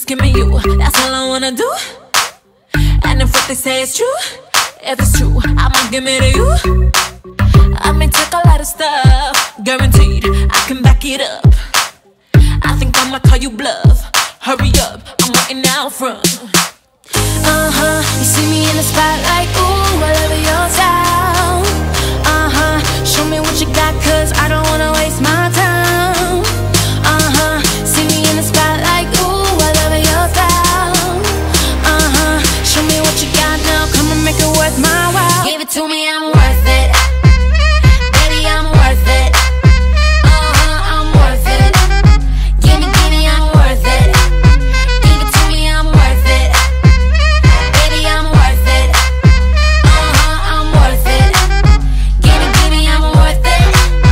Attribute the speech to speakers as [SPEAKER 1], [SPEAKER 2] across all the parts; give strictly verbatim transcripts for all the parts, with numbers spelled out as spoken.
[SPEAKER 1] Just give me you, that's all I wanna do. And if what they say is true, if it's true, I'ma give it to you. I may take a lot of stuff, guaranteed I can back it up. I think I'ma call you bluff. Hurry up, I'm waiting out front.
[SPEAKER 2] Uh-huh, you see me in the spotlight, ooh, I love your style. Uh-huh, show me what you got, cause I don't wanna waste my time. Uh-huh, see me in the spotlight, ooh, I love your style. Uh-huh, show me what you got now, come and make it worth my while. Give it to me, I'm worth it. Baby, I'm worth it. Uh-huh, I'm worth it. Give me, give me, I'm worth it. Give it to me, I'm worth it. Baby, I'm worth it. Uh-huh, I'm worth it. Give me, give me, I'm worth it.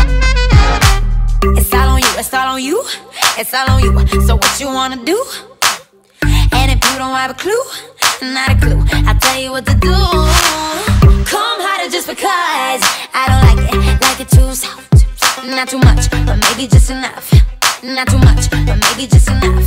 [SPEAKER 2] It's all on you, it's all on you. It's all on you, so what you wanna do? And if you don't have a clue, not a clue, I'll tell you what to do. Come harder just because I don't like it, like it too soft. Not too much, but maybe just enough. Not too much, but maybe just enough.